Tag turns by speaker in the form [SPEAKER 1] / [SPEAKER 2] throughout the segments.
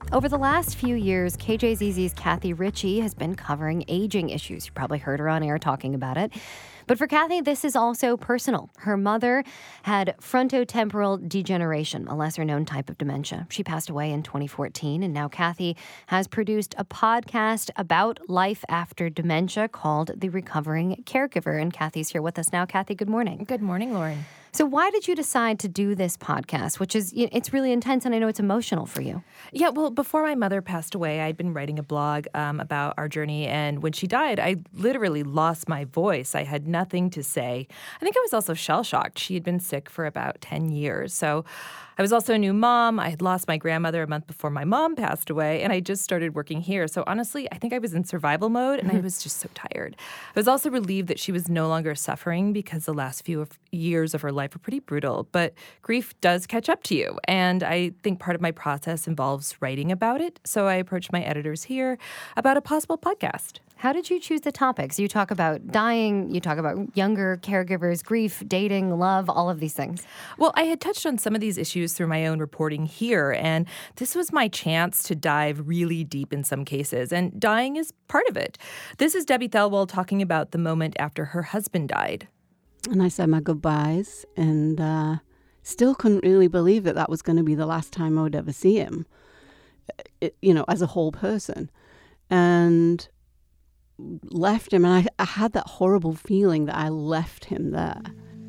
[SPEAKER 1] Over the last few years, KJZZ's Kathy Ritchie has been covering aging issues. You probably heard her on air talking about it. But for Kathy, this is also personal. Her mother had frontotemporal degeneration, a lesser-known type of dementia. She passed away in 2014, and now Kathy has produced a podcast about life after dementia called The Recovering Caregiver. And Kathy's here with us now. Kathy, good morning.
[SPEAKER 2] Good morning, Lauren.
[SPEAKER 1] So why did you decide to do this podcast, which is, it's really intense, and I know it's emotional for you?
[SPEAKER 2] Yeah, well, before my mother passed away, I'd been writing a blog about our journey, and when she died, I literally lost my voice. I had nothing to say. I think I was also shell-shocked. She had been sick for about 10 years, so I was also a new mom. I had lost my grandmother a month before my mom passed away, and I just started working here. So honestly, I think I was in survival mode, and I was just so tired. I was also relieved that she was no longer suffering because the last few years of her life were pretty brutal. But grief does catch up to you, and I think part of my process involves writing about it. So I approached my editors here about a possible podcast.
[SPEAKER 1] How did you choose the topics? You talk about dying, you talk about younger caregivers, grief, dating, love, all of these things.
[SPEAKER 2] Well, I had touched on some of these issues through my own reporting here, and this was my chance to dive really deep in some cases, and dying is part of it. This is Debbie Thelwell talking about the moment after her husband died.
[SPEAKER 3] And I said my goodbyes, and still couldn't really believe that that was going to be the last time I would ever see him, as a whole person. And left him, and I had that horrible feeling that I left him there.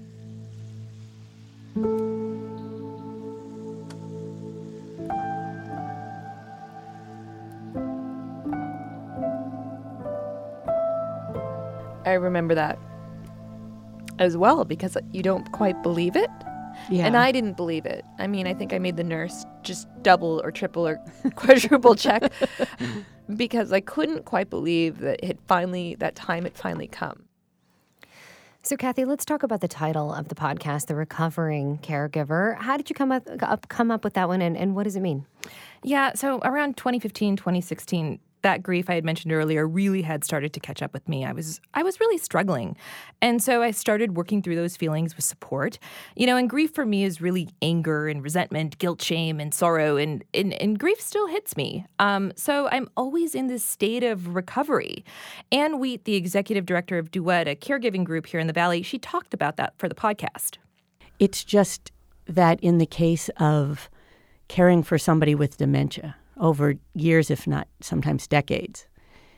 [SPEAKER 4] I remember that as well because you don't quite believe it.
[SPEAKER 3] Yeah.
[SPEAKER 4] And I didn't believe it. I mean, I think I made the nurse just double or triple or quadruple check because I couldn't quite believe that that time had finally come.
[SPEAKER 1] So, Kathy, let's talk about the title of the podcast, The Recovering Caregiver. How did you come up with that one, and what does it mean?
[SPEAKER 2] Yeah, so around 2015, 2016, that grief I had mentioned earlier really had started to catch up with me. I was really struggling. And so I started working through those feelings with support. And grief for me is really anger and resentment, guilt, shame, and sorrow. And grief still hits me. So I'm always in this state of recovery. Anne Wheat, the executive director of Duet, a caregiving group here in the Valley, she talked about that for the podcast.
[SPEAKER 5] It's just that in the case of caring for somebody with dementia, over years, if not sometimes decades,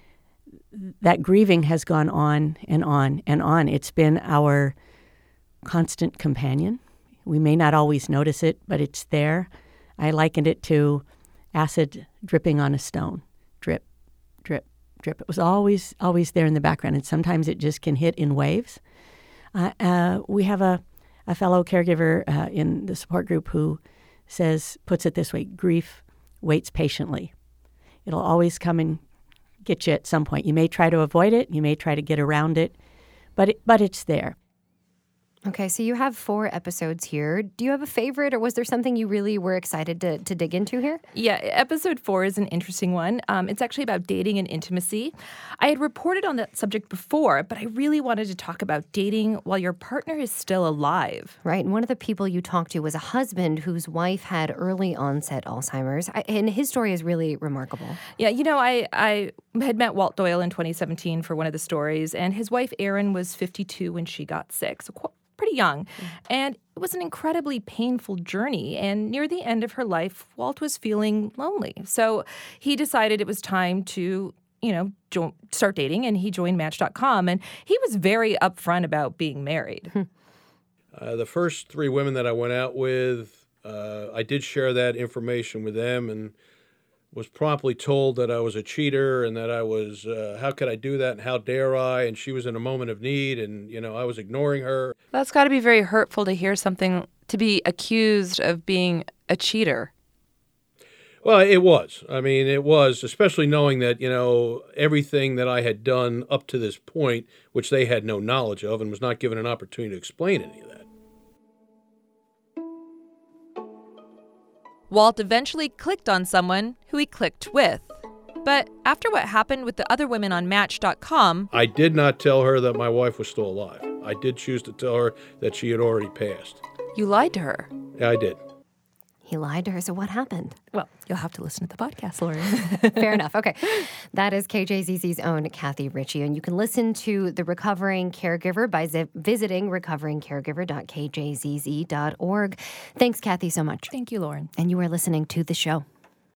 [SPEAKER 5] that grieving has gone on and on and on. It's been our constant companion. We may not always notice it, but it's there. I likened it to acid dripping on a stone. Drip, drip, drip. It was always there in the background, and sometimes it just can hit in waves. We have a fellow caregiver in the support group who puts it this way: grief waits patiently. It'll always come and get you at some point. You may try to avoid it. You may try to get around it, but it's there.
[SPEAKER 1] Okay, so you have 4 episodes here. Do you have a favorite, or was there something you really were excited to dig into here?
[SPEAKER 2] Yeah, episode 4 is an interesting one. It's actually about dating and intimacy. I had reported on that subject before, but I really wanted to talk about dating while your partner is still alive.
[SPEAKER 1] Right, and one of the people you talked to was a husband whose wife had early onset Alzheimer's, and his story is really remarkable.
[SPEAKER 2] Yeah, I had met Walt Doyle in 2017 for one of the stories, and his wife Erin was 52 when she got sick, so pretty young. And it was an incredibly painful journey. And near the end of her life, Walt was feeling lonely. So he decided it was time to, start dating, and he joined Match.com. And he was very upfront about being married.
[SPEAKER 6] The first 3 women that I went out with, I did share that information with them and was promptly told that I was a cheater and that I was, how could I do that and how dare I? And she was in a moment of need and, I was ignoring her.
[SPEAKER 4] That's got to be very hurtful to hear something, to be accused of being a cheater.
[SPEAKER 6] Well, it was. I mean, it was, especially knowing that, everything that I had done up to this point, which they had no knowledge of and was not given an opportunity to explain any of that.
[SPEAKER 2] Walt eventually clicked on someone who he clicked with. But after what happened with the other women on Match.com...
[SPEAKER 6] I did not tell her that my wife was still alive. I did choose to tell her that she had already passed.
[SPEAKER 4] You lied to her.
[SPEAKER 6] Yeah, I did.
[SPEAKER 1] He lied to her. So what happened?
[SPEAKER 2] Well, you'll have to listen to the podcast, Lauren.
[SPEAKER 1] Fair enough. Okay. That is KJZZ's own Kathy Ritchie. And you can listen to The Recovering Caregiver by visiting recoveringcaregiver.kjzz.org. Thanks, Kathy, so much.
[SPEAKER 2] Thank you, Lauren.
[SPEAKER 1] And you are listening to The Show.